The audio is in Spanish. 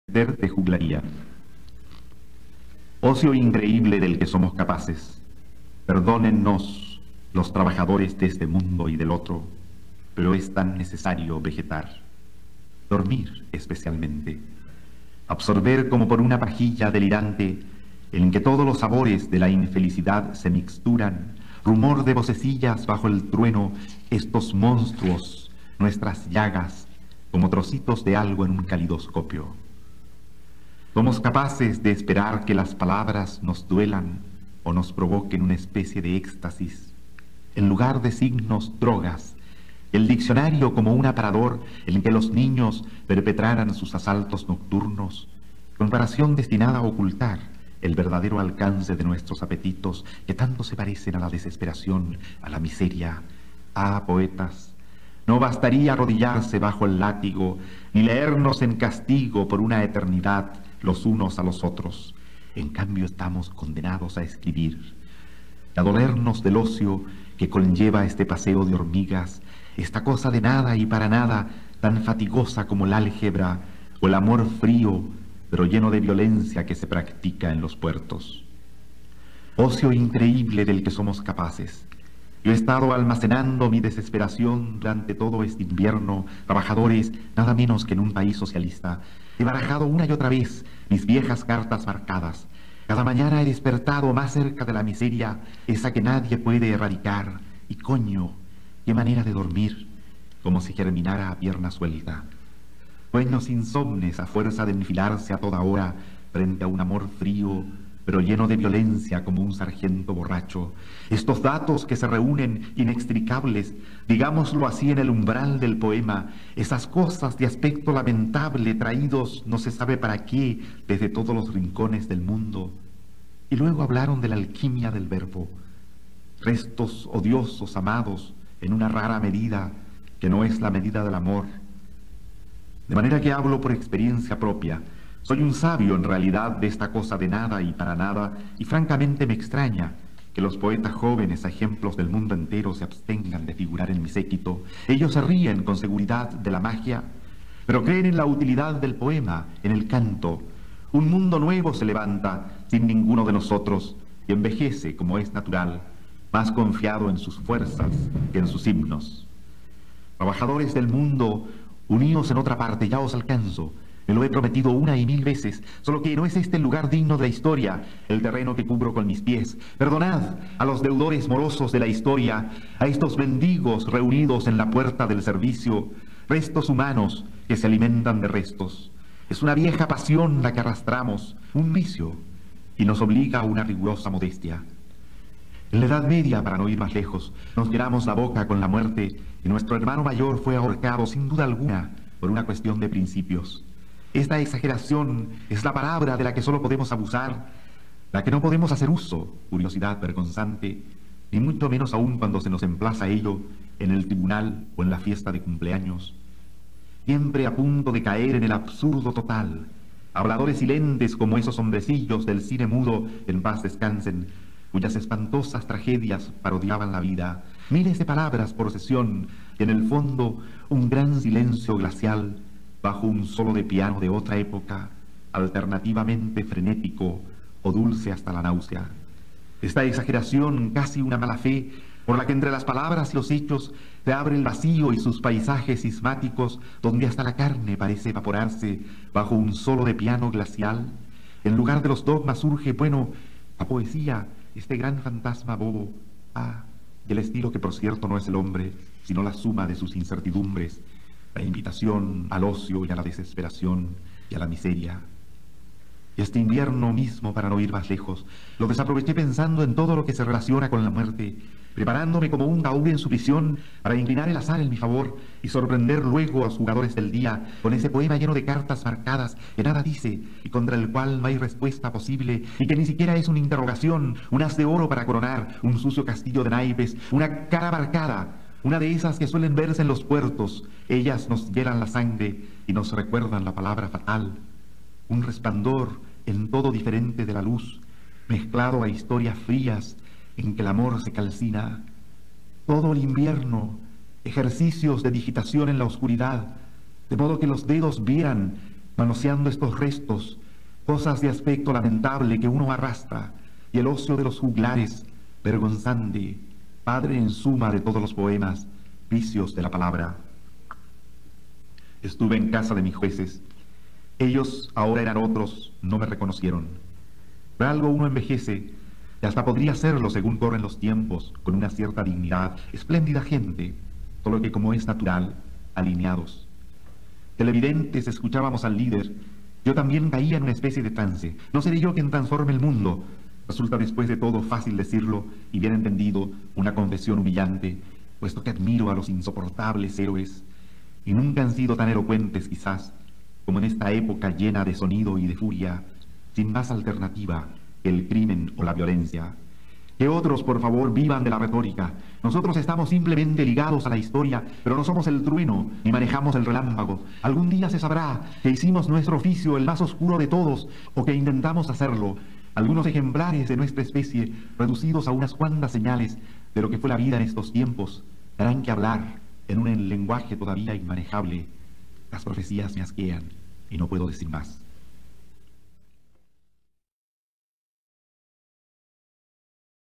De juglaría. Ocio increíble del que somos capaces. Perdónennos los trabajadores de este mundo y del otro, pero es tan necesario vegetar, dormir especialmente, absorber como por una pajilla delirante en que todos los sabores de la infelicidad se mixturan, rumor de vocecillas bajo el trueno, estos monstruos, nuestras llagas, como trocitos de algo en un calidoscopio. Somos capaces de esperar que las palabras nos duelan o nos provoquen una especie de éxtasis. En lugar de signos, drogas. El diccionario como un aparador en que los niños perpetraran sus asaltos nocturnos, comparación destinada a ocultar el verdadero alcance de nuestros apetitos que tanto se parecen a la desesperación, a la miseria. Ah, poetas, no bastaría arrodillarse bajo el látigo ni leernos en castigo por una eternidad los unos a los otros. En cambio estamos condenados a escribir, a dolernos del ocio que conlleva este paseo de hormigas, esta cosa de nada y para nada, tan fatigosa como el álgebra o el amor frío, pero lleno de violencia que se practica en los puertos. Ocio increíble del que somos capaces. Yo he estado almacenando mi desesperación durante todo este invierno, trabajadores, nada menos que en un país socialista. He barajado una y otra vez mis viejas cartas marcadas. Cada mañana he despertado más cerca de la miseria, esa que nadie puede erradicar. Y coño, qué manera de dormir, como si germinara a pierna suelta. Sueños insomnes a fuerza de enfilarse a toda hora frente a un amor frío, pero lleno de violencia como un sargento borracho. Estos datos que se reúnen inextricables, digámoslo así, en el umbral del poema, esas cosas de aspecto lamentable traídos no se sabe para qué desde todos los rincones del mundo. Y luego hablaron de la alquimia del verbo, restos odiosos amados en una rara medida que no es la medida del amor. De manera que hablo por experiencia propia. Soy un sabio en realidad de esta cosa de nada y para nada, y francamente me extraña que los poetas jóvenes, a ejemplos del mundo entero, se abstengan de figurar en mi séquito. Ellos se ríen con seguridad de la magia, pero creen en la utilidad del poema, en el canto. Un mundo nuevo se levanta sin ninguno de nosotros y envejece, como es natural, más confiado en sus fuerzas que en sus himnos. Trabajadores del mundo, unidos en otra parte, ya os alcanzo. Me lo he prometido una y mil veces, solo que no es este el lugar digno de la historia, el terreno que cubro con mis pies. Perdonad a los deudores morosos de la historia, a estos mendigos reunidos en la puerta del servicio, restos humanos que se alimentan de restos. Es una vieja pasión la que arrastramos, un vicio, y nos obliga a una rigurosa modestia. En la Edad Media, para no ir más lejos, nos llenamos la boca con la muerte y nuestro hermano mayor fue ahorcado sin duda alguna por una cuestión de principios. Esta exageración es la palabra de la que solo podemos abusar, la que no podemos hacer uso, curiosidad vergonzante, ni mucho menos aún cuando se nos emplaza ello en el tribunal o en la fiesta de cumpleaños. Siempre a punto de caer en el absurdo total, habladores silentes como esos hombrecillos del cine mudo, en paz descansen, cuyas espantosas tragedias parodiaban la vida, miles de palabras por sesión y en el fondo un gran silencio glacial bajo un solo de piano de otra época, alternativamente frenético o dulce hasta la náusea. Esta exageración, casi una mala fe, por la que entre las palabras y los hechos se abre el vacío y sus paisajes sismáticos, donde hasta la carne parece evaporarse bajo un solo de piano glacial. En lugar de los dogmas surge, bueno, la poesía, este gran fantasma bobo, y el estilo que por cierto no es el hombre, sino la suma de sus incertidumbres, la invitación al ocio y a la desesperación y a la miseria. Y este invierno mismo, para no ir más lejos, lo desaproveché pensando en todo lo que se relaciona con la muerte, preparándome como un gaur en su prisión para inclinar el azar en mi favor y sorprender luego a los jugadores del día con ese poema lleno de cartas marcadas que nada dice y contra el cual no hay respuesta posible y que ni siquiera es una interrogación, un haz de oro para coronar un sucio castillo de naipes, una cara marcada, una de esas que suelen verse en los puertos. Ellas nos hielan la sangre y nos recuerdan la palabra fatal, un resplandor en todo diferente de la luz, mezclado a historias frías en que el amor se calcina. Todo el invierno, ejercicios de digitación en la oscuridad, de modo que los dedos vieran manoseando estos restos, cosas de aspecto lamentable que uno arrastra, y el ocio de los juglares, vergonzante, padre en suma de todos los poemas, vicios de la palabra. Estuve en casa de mis jueces. Ellos ahora eran otros, no me reconocieron. Por algo uno envejece, y hasta podría serlo según corren los tiempos, con una cierta dignidad, espléndida gente, solo que como es natural, alineados. Televidentes escuchábamos al líder. Yo también caía en una especie de trance. No seré yo quien transforme el mundo. Resulta después de todo fácil decirlo y bien entendido, una confesión humillante, puesto que admiro a los insoportables héroes, y nunca han sido tan elocuentes quizás, como en esta época llena de sonido y de furia, sin más alternativa que el crimen o la violencia. Que otros, por favor, vivan de la retórica. Nosotros estamos simplemente ligados a la historia, pero no somos el trueno, ni manejamos el relámpago. Algún día se sabrá que hicimos nuestro oficio el más oscuro de todos, o que intentamos hacerlo. Algunos ejemplares de nuestra especie, reducidos a unas cuantas señales de lo que fue la vida en estos tiempos, darán que hablar en un lenguaje todavía inmanejable. Las profecías me asquean y no puedo decir más.